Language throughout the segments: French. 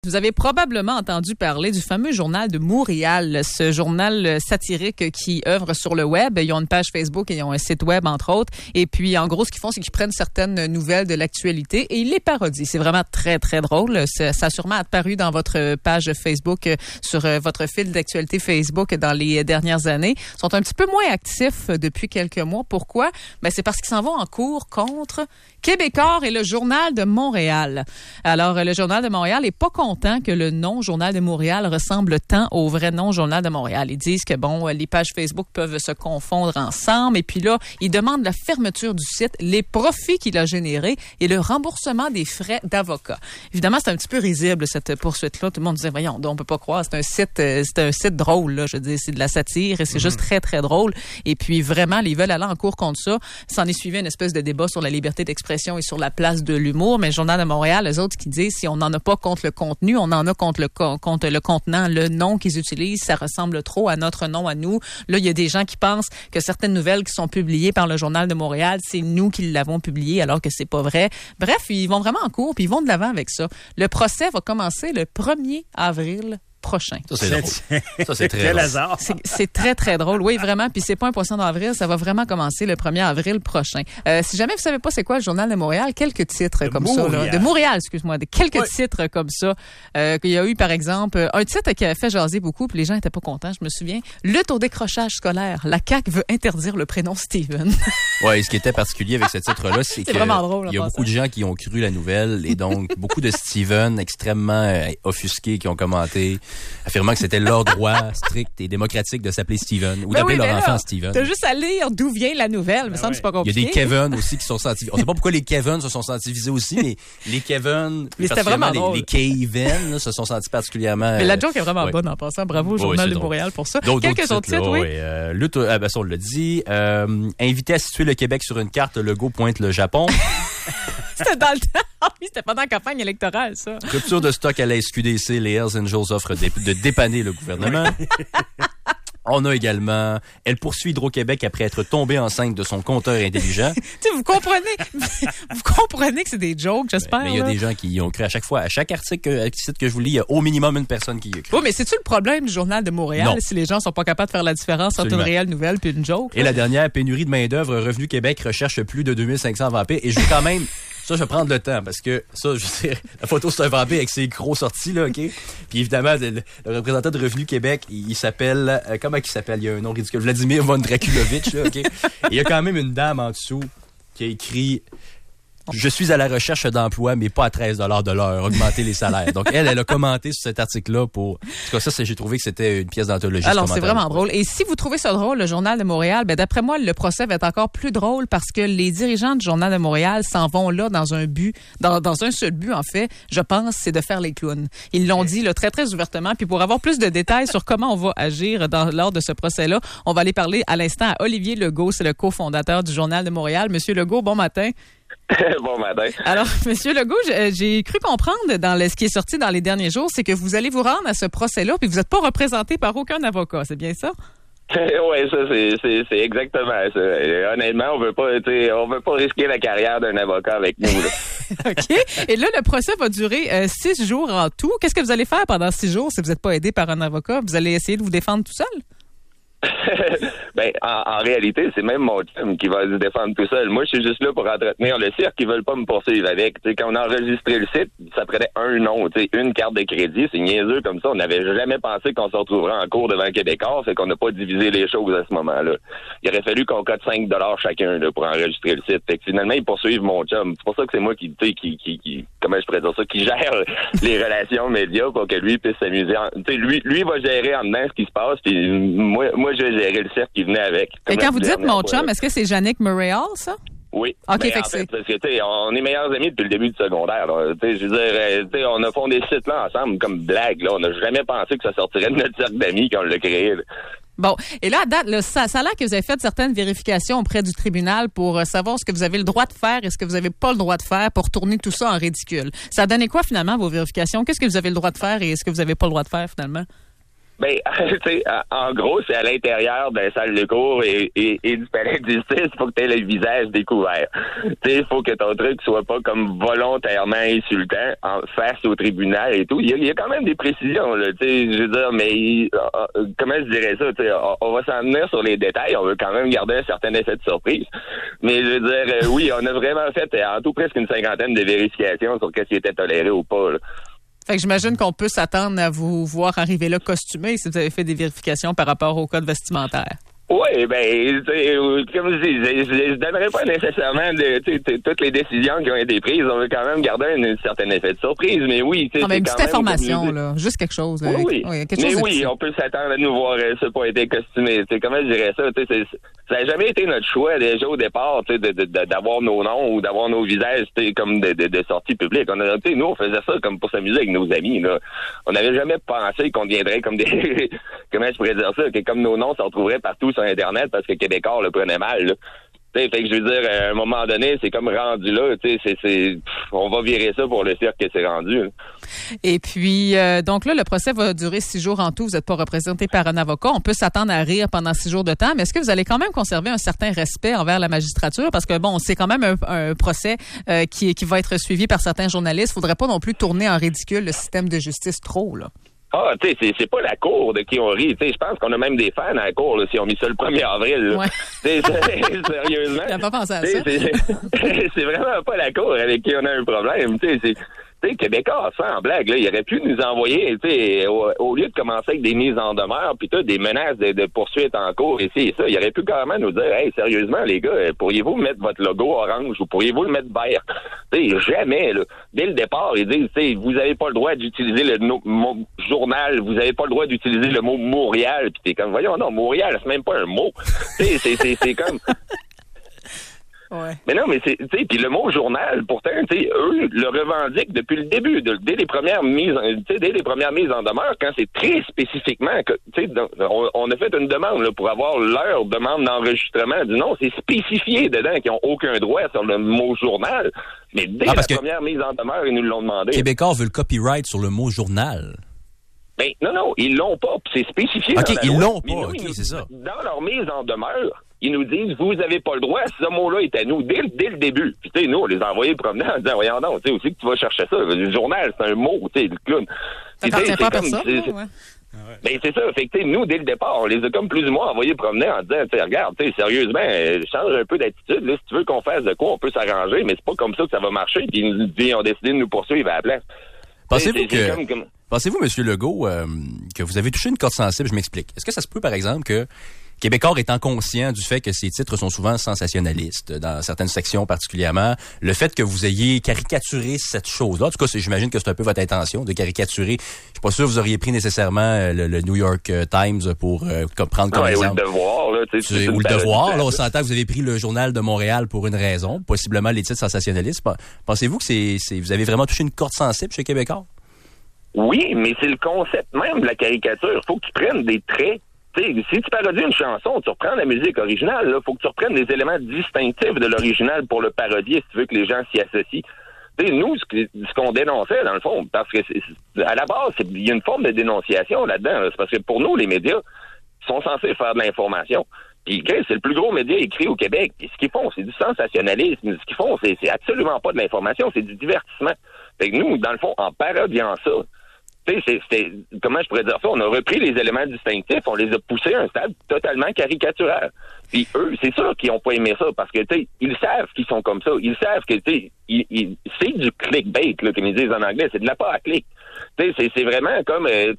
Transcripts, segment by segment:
Vous avez probablement entendu parler du fameux Journal de Montréal, ce journal satirique qui œuvre sur le web. Ils ont une page Facebook et ils ont un site web, entre autres. Et puis, en gros, ce qu'ils font, c'est qu'ils prennent certaines nouvelles de l'actualité et ils les parodient. C'est vraiment très, très drôle. Ça a sûrement apparu dans votre page Facebook, sur votre fil d'actualité Facebook dans les dernières années. Ils sont un petit peu moins actifs depuis quelques mois. Pourquoi? Ben, c'est parce qu'ils s'en vont en cours contre Québecor et le Journal de Montréal. Alors, le Journal de Montréal n'est pas content que le nom Journal de Montréal ressemble tant au vrai nom Journal de Montréal. Ils disent que, bon, les pages Facebook peuvent se confondre ensemble. Et puis là, ils demandent la fermeture du site, les profits qu'il a générés et le remboursement des frais d'avocat. Évidemment, c'est un petit peu risible, cette poursuite-là. Tout le monde disait, voyons, on peut pas croire. C'est un site drôle, là. Je veux dire, c'est de la satire et c'est juste très, très drôle. Et puis, vraiment, ils veulent aller en cours contre ça. S'en est suivi une espèce de débat sur la liberté d'expression et sur la place de l'humour. Mais le Journal de Montréal, eux autres qui disent, si on n'en a pas contre le contenu, on en a contre le contenant. Le nom qu'ils utilisent, ça ressemble trop à notre nom à nous. Là, il y a des gens qui pensent que certaines nouvelles qui sont publiées par le Journal de Montréal, c'est nous qui l'avons publié alors que c'est pas vrai. Bref, ils vont vraiment en cours puis ils vont de l'avant avec ça. Le procès va commencer le 1er avril prochain. Ça, c'est drôle. Ça, c'est très hasard. C'est très, très drôle. Oui, vraiment. Puis c'est pas un poisson d'avril. Ça va vraiment commencer le 1er avril prochain. Si jamais vous savez pas c'est quoi le Journal de Montréal, quelques titres comme ça. Là, de Montréal, excuse-moi. Quelques titres comme ça. Il y a eu, par exemple, un titre qui avait fait jaser beaucoup, puis les gens étaient pas contents, je me souviens. Lutte au décrochage scolaire. La CAQ veut interdire le prénom Steven. Oui, ce qui était particulier avec ce titre-là, c'est que vraiment drôle, il y a beaucoup de gens qui ont cru la nouvelle et donc beaucoup de Steven extrêmement offusqués qui ont commenté, affirmant que c'était leur droit strict et démocratique de s'appeler Steven ou d'appeler leur enfant Steven. T'as juste à lire d'où vient la nouvelle, me semble que c'est pas compliqué. Il y a des Kevin aussi qui sont sentis. On sait pas pourquoi les Kevin se sont sentis visés aussi, mais les Kevin, mais c'était vraiment drôle. Les Kevin se sont sentis particulièrement. Mais la joke est vraiment bonne en passant. Bravo au Journal de Montréal pour ça. Quelques autres titres, oui. Lutte, ça on l'a dit. Invité à situer le Québec sur une carte, Legault pointe le Japon. C'était dans le temps. Oui, c'était pendant la campagne électorale, ça. Rupture de stock à la SQDC, les Hells Angels offrent de dépanner le gouvernement. On a également, elle poursuit Hydro-Québec après être tombée enceinte de son compteur intelligent. Vous comprenez que c'est des jokes, j'espère. Mais il y a des gens qui y ont cru à chaque fois. À chaque article que je vous lis, il y a au minimum une personne qui y a cru. Oui, mais c'est-tu le problème du Journal de Montréal non. Si les gens sont pas capables de faire la différence entre une réelle nouvelle puis une joke? Et la dernière, pénurie de main-d'œuvre, Revenu Québec recherche plus de 2500 vampires. Et je vais quand même... Ça, je vais prendre le temps parce que ça, je veux dire, la photo, c'est un vampire avec ses gros sorties, là, OK? Puis évidemment, le représentant de Revenu Québec, il s'appelle... comment il s'appelle? Il y a un nom ridicule. Vladimir von Draculovitch, là, OK? Et il y a quand même une dame en dessous qui a écrit... Je suis à la recherche d'emploi, mais pas à 13 $ de l'heure. Augmenter les salaires. Donc, elle a commenté sur cet article-là pour... En tout cas, ça, j'ai trouvé que c'était une pièce d'anthologie. Alors, c'est vraiment drôle. Et si vous trouvez ça drôle, le Journal de Montréal, ben d'après moi, le procès va être encore plus drôle parce que les dirigeants du Journal de Montréal s'en vont là dans un but, dans un seul but, en fait, je pense, c'est de faire les clowns. Ils l'ont dit là, très, très ouvertement. Puis pour avoir plus de détails sur comment on va agir lors de ce procès-là, on va aller parler à l'instant à Olivier Legault, c'est le cofondateur du Journal de Montréal. Monsieur Legault, bon matin. Bon matin. Alors, Monsieur Legault, j'ai cru comprendre ce qui est sorti dans les derniers jours, c'est que vous allez vous rendre à ce procès-là, puis vous n'êtes pas représenté par aucun avocat, c'est bien ça? Oui, ça c'est exactement ça. Honnêtement, on veut pas risquer la carrière d'un avocat avec nous. Là. OK. Et là, le procès va durer 6 jours en tout. Qu'est-ce que vous allez faire pendant 6 jours si vous n'êtes pas aidé par un avocat? Vous allez essayer de vous défendre tout seul? Ben, en réalité, c'est même mon chum qui va se défendre tout seul. Moi, je suis juste là pour entretenir le cirque. Ils veulent pas me poursuivre avec. T'sais, quand on a enregistré le site, ça prenait un nom, une carte de crédit. C'est niaiseux comme ça. On n'avait jamais pensé qu'on se retrouverait en cours devant Québécois. Fait qu'on n'a pas divisé les choses à ce moment-là. Il aurait fallu qu'on cote 5 $ chacun là, pour enregistrer le site. Fait que finalement, ils poursuivent mon chum. C'est pour ça que c'est moi qui comment je pourrais dire ça, qui gère les relations médias pour que lui puisse s'amuser. Lui va gérer en dedans ce qui se passe, puis moi je vais gérer le cercle qui venait avec. Et quand vous dites mon chum, est-ce que c'est Yannick Murray Hall, ça? Oui. OK, fait en fait, parce que, on est meilleurs amis depuis le début du secondaire. Je veux dire, on a fondé ce site-là ensemble comme blague. Là. On n'a jamais pensé que ça sortirait de notre cercle d'amis quand on l'a créé. Là. Bon, et là, à date, ça a l'air que vous avez fait certaines vérifications auprès du tribunal pour savoir ce que vous avez le droit de faire et ce que vous n'avez pas le droit de faire pour tourner tout ça en ridicule. Ça a donné quoi, finalement, vos vérifications? Qu'est-ce que vous avez le droit de faire et ce que vous n'avez pas le droit de faire, finalement? Ben, tu sais, en gros, c'est à l'intérieur d'un salle de cours et du palais de justice, il faut que tu aies le visage découvert. Tu sais, il faut que ton truc soit pas comme volontairement insultant face au tribunal et tout. Il y a quand même des précisions, là, tu sais, je veux dire, mais comment je dirais ça, tu sais, on va s'en tenir sur les détails, on veut quand même garder un certain effet de surprise. Mais je veux dire, oui, on a vraiment fait en tout presque une 50aine de vérifications sur qu'est-ce qui était toléré ou pas, là. Fait que j'imagine qu'on peut s'attendre à vous voir arriver là costumé si vous avez fait des vérifications par rapport au code vestimentaire. Oui, ben, comme je dis, je donnerais pas nécessairement toutes les décisions qui ont été prises. On veut quand même garder un certain effet de surprise, mais oui. Non, mais une petite information, là. Juste quelque chose. Oui. Quelque chose mais on peut s'attendre à nous voir ce pas été costumé. Comment je dirais ça? Ça n'a jamais été notre choix déjà au départ, d'avoir nos noms ou d'avoir nos visages comme de sortie publique. Nous, on faisait ça comme pour s'amuser avec nos amis, là. On n'avait jamais pensé qu'on deviendrait comme des... Comment je pourrais dire ça? Que comme nos noms se retrouveraient partout sur Internet parce que Québécois le prenait mal, là. Fait que je veux dire, à un moment donné, c'est comme rendu là, on va virer ça pour le cirque que c'est rendu, là. Et puis, donc là, le procès va durer 6 jours en tout. Vous n'êtes pas représenté par un avocat. On peut s'attendre à rire pendant 6 jours de temps, mais est-ce que vous allez quand même conserver un certain respect envers la magistrature? Parce que, bon, c'est quand même un procès qui va être suivi par certains journalistes. Faudrait pas non plus tourner en ridicule le système de justice trop, là. Ah, tu sais, c'est pas la cour de qui on rit. Tu sais, je pense qu'on a même des fans à la cour, là, si on mis ça le 1er avril. Là. Ouais. Sérieusement. J'ai pas pensé à ça. C'est vraiment pas la cour avec qui on a un problème. Tu sais, Québécois, sans blague, là, il aurait pu nous envoyer, tu sais, au lieu de commencer avec des mises en demeure, puis des menaces de poursuite en cours, ici et ça, il aurait pu carrément nous dire, hey, sérieusement, les gars, pourriez-vous mettre votre logo orange ou pourriez-vous le mettre vert? Tu sais, jamais, là. Dès le départ, ils disent, tu sais, vous avez pas le droit d'utiliser le mot journal, vous avez pas le droit d'utiliser le mot Montréal, puis t'es comme, voyons, non, Montréal, c'est même pas un mot. Tu sais, c'est comme... Ouais. Mais non, mais c'est, tu sais, puis le mot journal, pourtant, tu sais, eux le revendiquent depuis le début, dès les premières mises en demeure, quand c'est très spécifiquement, tu sais, on a fait une demande là, pour avoir leur demande d'enregistrement du nom, c'est spécifié dedans qu'ils n'ont aucun droit sur le mot journal, mais dès la première mise en demeure, ils nous l'ont demandé. Québécois veut le copyright sur le mot journal. Ben non, ils l'ont pas, puis c'est spécifié. OK, ils l'ont pas, nous, OK, c'est ça. Dans leur mise en demeure, ils nous disent, vous avez pas le droit, ce mot-là est à nous, dès le début. Puis, tu sais, nous, on les a envoyés promener en disant, voyons non, tu sais, aussi que tu vas chercher ça. Le journal, c'est un mot, tu sais, le clown. Ça t'appartient pas à personne, ouais. Ben, c'est ça. Fait que, tu sais, nous, dès le départ, on les a comme plus ou moins envoyés promener en disant, tu sais, regarde, tu sais, sérieusement, change un peu d'attitude, là. Si tu veux qu'on fasse de quoi, on peut s'arranger, mais c'est pas comme ça que ça va marcher. Puis, ils ont décidé de nous poursuivre à la place. Pensez-vous, M. Legault, que vous avez touché une corde sensible? Je m'explique. Est-ce que ça se peut, par exemple, que Québécois étant conscient du fait que ces titres sont souvent sensationnalistes, dans certaines sections particulièrement, le fait que vous ayez caricaturé cette chose-là, en tout cas, j'imagine que c'est un peu votre intention de caricaturer. Je suis pas sûr que vous auriez pris nécessairement le New York Times pour prendre comme exemple. Ou le Devoir, là. Ou le Devoir, là, on s'entend que vous avez pris le Journal de Montréal pour une raison, possiblement les titres sensationnalistes. Pensez-vous que vous avez vraiment touché une corde sensible chez Québécois? Oui, mais c'est le concept même de la caricature. Il faut que tu prennes des traits. T'sais, si tu parodies une chanson, tu reprends la musique originale, il faut que tu reprennes des éléments distinctifs de l'original pour le parodier si tu veux que les gens s'y associent. T'sais, nous, ce qu'on dénonçait, dans le fond, parce que à la base, il y a une forme de dénonciation là-dedans. C'est parce que pour nous, les médias sont censés faire de l'information. Puis c'est le plus gros média écrit au Québec. Puis ce qu'ils font, c'est du sensationnalisme. Ce qu'ils font, c'est absolument pas de l'information, c'est du divertissement. Fait que nous, dans le fond, en parodiant ça, tu sais, comment je pourrais dire ça? On a repris les éléments distinctifs, on les a poussés à un stade totalement caricaturaire. Puis eux, c'est sûr qu'ils ont pas aimé ça, parce que, tu sais, ils savent qu'ils sont comme ça. Ils savent que, tu sais, c'est du clickbait, là, comme ils disent en anglais. C'est de la part à clic. Tu sais, c'est vraiment comme, je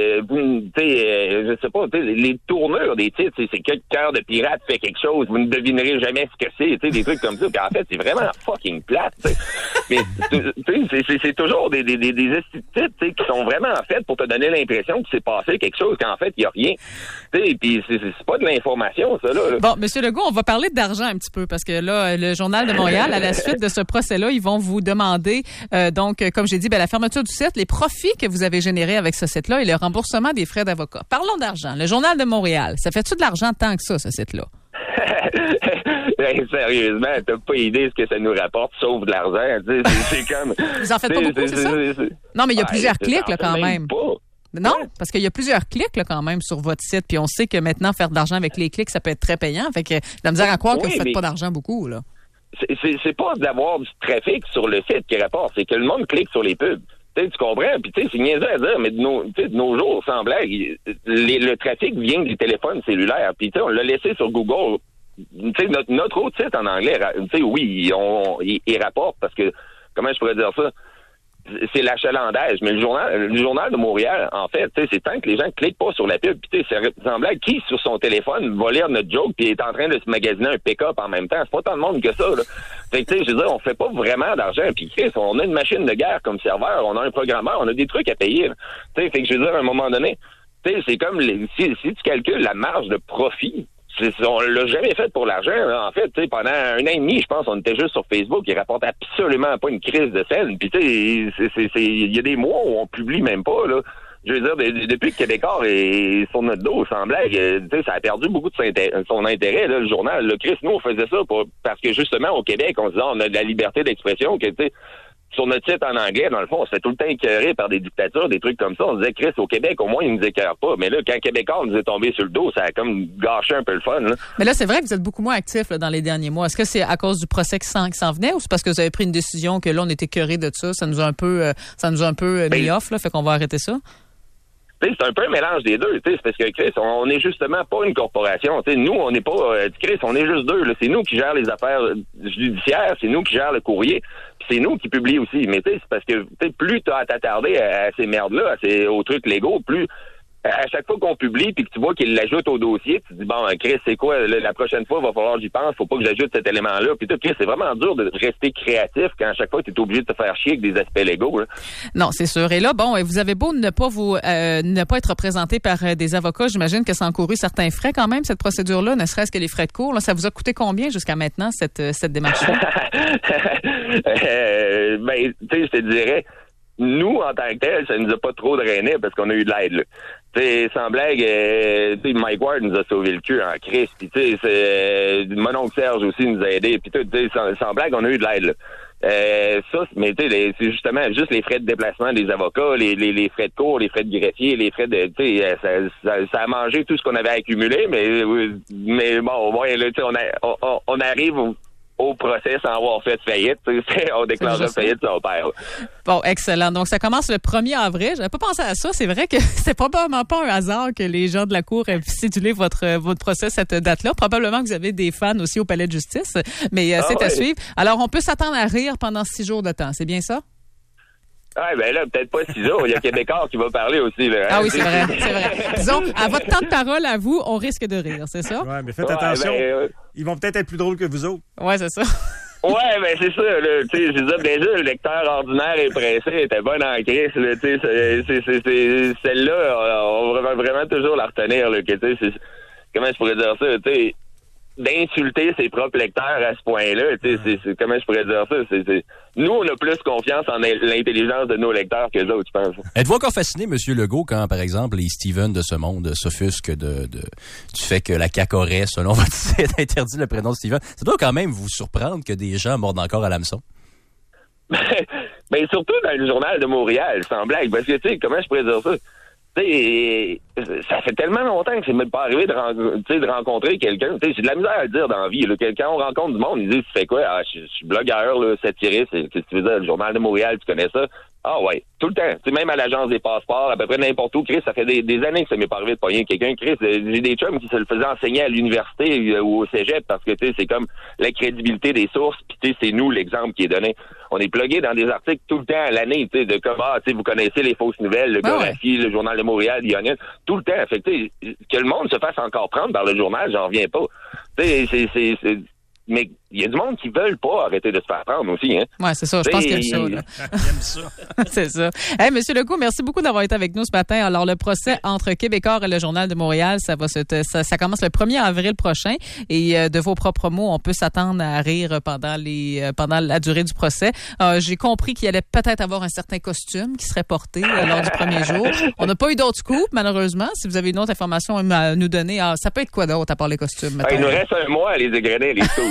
sais pas, les tournures des titres, c'est que Cœur de pirate fait quelque chose, vous ne devinerez jamais ce que c'est, tu sais, des trucs comme ça. Puis en fait, c'est vraiment fucking plate, tu sais. Mais, tu sais, c'est toujours des titres, tu sais, qui sont vraiment faits pour te donner l'impression qu'il s'est passé quelque chose, qu'en fait, il y a rien. Tu sais, puis c'est pas de l'information, ça, là. Bon, M. Legault, on va parler d'argent un petit peu, parce que là, le Journal de Montréal, à la suite de ce procès-là, ils vont vous demander, donc, comme j'ai dit, la fermeture du site, les profits que vous avez générés avec ce site-là et le remboursement des frais d'avocat. Parlons d'argent. Le Journal de Montréal, ça fait-tu de l'argent tant que ça, ce site-là? Hey, sérieusement, t'as pas idée ce que ça nous rapporte, sauf de l'argent. C'est comme... Vous en faites pas beaucoup, c'est ça? Non, mais il y a plusieurs clics, là, quand même. Pas. Non, parce qu'il y a plusieurs clics là, quand même sur votre site, puis on sait que maintenant, faire de l'argent avec les clics, ça peut être très payant. Fait que la misère à croire que vous faites pas d'argent beaucoup, là. C'est pas d'avoir du trafic sur le site qui rapporte, c'est que le monde clique sur les pubs. Tu comprends? Puis c'est niaiseux à dire, mais de nos jours, sans blague, le trafic vient des téléphones cellulaires. Puis on l'a laissé sur Google. Notre autre site en anglais, oui, il rapporte parce que, comment je pourrais dire ça? C'est l'achalandage. Mais le journal de Montréal, en fait, c'est tant que les gens cliquent pas sur la pub. Puis c'est semblable qui, sur son téléphone, va lire notre joke puis est en train de se magasiner un pick-up en même temps. C'est pas tant de monde que ça, là. Fait que, je veux dire, on fait pas vraiment d'argent. Puis, on a une machine de guerre comme serveur, on a un programmeur, on a des trucs à payer. Fait que, je veux dire, à un moment donné, c'est comme, si tu calcules la marge de profit, on l'a jamais fait pour l'argent. En fait, pendant 1 an et demi, je pense, on était juste sur Facebook. Ils rapportent absolument pas une crise de scène. Puis, il y a des mois où on publie même pas, là. Je veux dire, depuis que Québécois est sur notre dos, sans blague, ça a perdu beaucoup de son intérêt, là, le journal. Là, Chris, nous, on faisait ça parce que, justement, au Québec, on disait, on a de la liberté d'expression, que, sur notre site en anglais, dans le fond, on se fait tout le temps écœurer par des dictatures, des trucs comme ça. On disait, Chris, au Québec, au moins, ils nous écœurent pas. Mais là, quand Québécois nous est tombé sur le dos, ça a comme gâché un peu le fun, là. Mais là, c'est vrai que vous êtes beaucoup moins actifs là, dans les derniers mois. Est-ce que c'est à cause du procès qui s'en venait ou c'est parce que vous avez pris une décision que là, on était écœurés de ça? Ça nous a un peu mis off, là, fait qu'on va arrêter ça? C'est un peu un mélange des deux, c'est parce que Chris, on est justement pas une corporation. Nous, on n'est pas Chris, on est juste deux. Là. C'est nous qui gèrent les affaires judiciaires, c'est nous qui gèrent le courrier, puis c'est nous qui publie aussi. Mais c'est parce que plus tu as à t'attarder à ces merdes-là, aux trucs légaux, plus à chaque fois qu'on publie puis que tu vois qu'il l'ajoute au dossier, tu te dis bon, Chris, c'est quoi la prochaine fois, il va falloir que j'y pense, faut pas que j'ajoute cet élément-là. Puis Chris, c'est vraiment dur de rester créatif quand à chaque fois tu es obligé de te faire chier avec des aspects légaux. Là. Non, c'est sûr. Et là, bon, vous avez beau ne pas être représenté par des avocats, j'imagine que ça a encouru certains frais quand même cette procédure-là, ne serait-ce que les frais de cours. Là, ça vous a coûté combien jusqu'à maintenant cette démarche-là? Je te dirais. Nous, en tant que tel, ça nous a pas trop drainé parce qu'on a eu de l'aide, là. T'sais, sans blague, Mike Ward nous a sauvé le cul en crise. Puis mon oncle Serge aussi nous a aidés. Puis sans blague, on a eu de l'aide, là. Mais c'est justement juste les frais de déplacement des avocats, les frais de cours, les frais de greffier, les frais de, ça a mangé tout ce qu'on avait accumulé, mais bon, ouais, là, on arrive au procès sans avoir fait faillite. On déclare faillite sur son père. Bon, excellent. Donc, ça commence le 1er avril. J'avais pas pensé à ça. C'est vrai que c'est probablement pas un hasard que les gens de la Cour aient cédulé votre procès cette date-là. Probablement que vous avez des fans aussi au Palais de justice, mais c'est à suivre. Alors, on peut s'attendre à rire pendant 6 jours de temps. C'est bien ça? Ouais, ben là, peut-être pas 6 jours. Il y a Québécois qui va parler aussi, là. Ah oui, c'est vrai. Disons, à votre temps de parole, à vous, on risque de rire, c'est ça? Ouais, mais faites attention. Ils vont peut-être être plus drôles que vous autres. Ouais, c'est ça. Ouais, ben c'est ça, là. Tu sais, je disais déjà, le lecteur ordinaire et pressé était bon en crise, là. Tu sais, celle-là, on va vraiment toujours la retenir, là. Que, tu sais, comment je pourrais dire ça, tu sais, d'insulter ses propres lecteurs à ce point-là, tu sais, comment je pourrais dire ça, nous, on a plus confiance en l'intelligence de nos lecteurs que les autres, je pense. Êtes-vous encore fasciné, M. Legault, quand, par exemple, les Steven de ce monde s'offusquent du fait que la CAQ aurait, selon votre site, interdit le prénom de Steven? Ça doit quand même vous surprendre que des gens mordent encore à l'hameçon. Ben, surtout dans le journal de Montréal, sans blague, parce que, tu sais, comment je pourrais dire ça? Tu sais, ça fait tellement longtemps que c'est même pas arrivé de rencontrer quelqu'un. Tu sais, j'ai de la misère à le dire dans la vie. Là. Quand on rencontre du monde, ils disent, tu fais quoi? Ah, je suis blogueur, là, satiriste, qu'est-ce que tu veux dire? Le journal de Montréal, tu connais ça? Ah ouais, tout le temps. Tu sais, même à l'agence des passeports, à peu près n'importe où, Chris, ça fait des années que ça m'est pas arrivé de pogner quelqu'un. Chris, j'ai des chums qui se le faisaient enseigner à l'université ou au cégep parce que, tu sais, c'est comme la crédibilité des sources, puis tu sais, c'est nous l'exemple qui est donné. On est plugué dans des articles tout le temps à l'année, tu sais, de comme, tu sais, vous connaissez les fausses nouvelles, le Gorafi, le journal de Montréal, Lionel, tout le temps. Fait que, tu sais, que le monde se fasse encore prendre par le journal, j'en reviens pas. Tu sais, mais il y a du monde qui veulent pas arrêter de se faire prendre aussi, hein. Ouais, c'est ça. Je pense qu'il y a ça, là. J'aime ça. C'est ça. Hey, Monsieur Legault, merci beaucoup d'avoir été avec nous ce matin. Alors, le procès entre Québécois et le Journal de Montréal, ça commence le 1er avril prochain. Et de vos propres mots, on peut s'attendre à rire pendant la durée du procès. J'ai compris qu'il allait peut-être avoir un certain costume qui serait porté lors du premier jour. On n'a pas eu d'autres scoops, malheureusement. Si vous avez une autre information à nous donner, ça peut être quoi d'autre à part les costumes? Il nous reste un mois à les égrener, les scoops.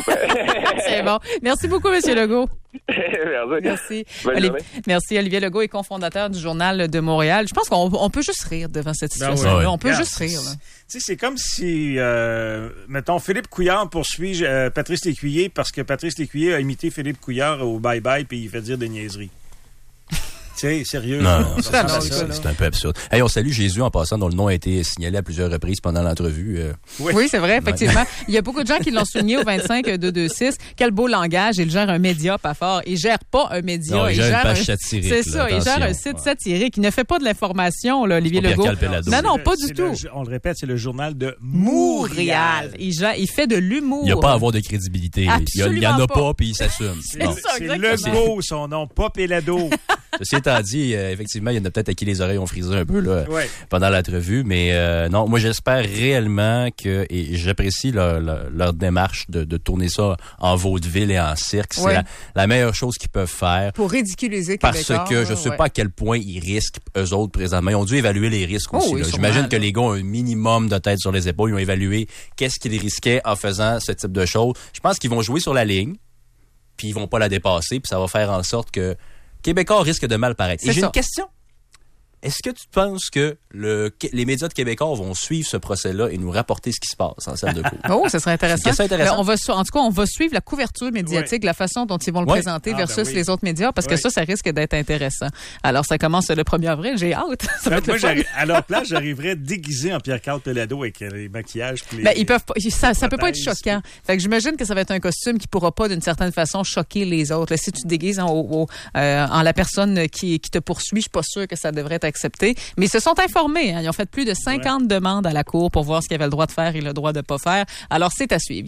C'est bon. Merci beaucoup, M. Legault. Merci. Merci. Olivier Legault est cofondateur du Journal de Montréal. Je pense qu'on peut juste rire devant cette situation-là. Oui. On peut juste rire. Là. C'est comme si, mettons, Philippe Couillard poursuit Patrice Lécuyer parce que Patrice Lécuyer a imité Philippe Couillard au bye-bye puis il fait dire des niaiseries. C'est sérieux. Non, c'est un peu absurde. Hey, on salue Jésus en passant, dont le nom a été signalé à plusieurs reprises pendant l'entrevue. Oui, c'est vrai, effectivement. Il y a beaucoup de gens qui l'ont souligné au 25-226. Quel beau langage. Il gère un média pas fort. Il gère pas un média. Non, il gère une page satirique. C'est ça. Il gère un site satirique. Il ne fait pas de l'information, là, Olivier Legault. Non, pas du tout. On le répète, c'est le journal de Montréal. Il fait de l'humour. Il n'y a pas à avoir de crédibilité. Il n'y en a pas, puis il s'asssume. C'est Legault, son nom, pas Pelado. Ceci étant dit, effectivement, il y en a peut-être à qui les oreilles ont frisé un peu là, pendant l'entrevue, mais non, moi j'espère réellement que, et j'apprécie leur démarche de tourner ça en vaudeville et en cirque. C'est la meilleure chose qu'ils peuvent faire. Pour ridiculiser Québécois. Parce que je ne sais pas à quel point ils risquent, eux autres, présentement. Ils ont dû évaluer les risques aussi. Oui, j'imagine que les gars ont un minimum de tête sur les épaules. Ils ont évalué qu'est-ce qu'ils risquaient en faisant ce type de choses. Je pense qu'ils vont jouer sur la ligne, puis ils vont pas la dépasser, puis ça va faire en sorte que Québécois risque de mal paraître. Et j'ai une question. Est-ce que tu penses que les médias de Québécois vont suivre ce procès-là et nous rapporter ce qui se passe en salle de cours? Oh, ça serait intéressant. En tout cas, on va suivre la couverture médiatique, la façon dont ils vont le présenter versus les autres médias, parce que ça risque d'être intéressant. Alors, ça commence le 1er avril. J'ai hâte. À leur place, j'arriverais déguisé en Pierre-Carl Pelado avec les maquillages. Ils peuvent pas. Ça peut pas être choquant. Fait que j'imagine que ça va être un costume qui pourra pas, d'une certaine façon, choquer les autres. Là, si tu te déguises en la personne qui te poursuit, je suis pas sûre que ça devrait être accepté. Mais ils se sont informés. Ils ont fait plus de 50 demandes à la Cour pour voir ce qu'ils avaient le droit de faire et le droit de pas faire. Alors, c'est à suivre.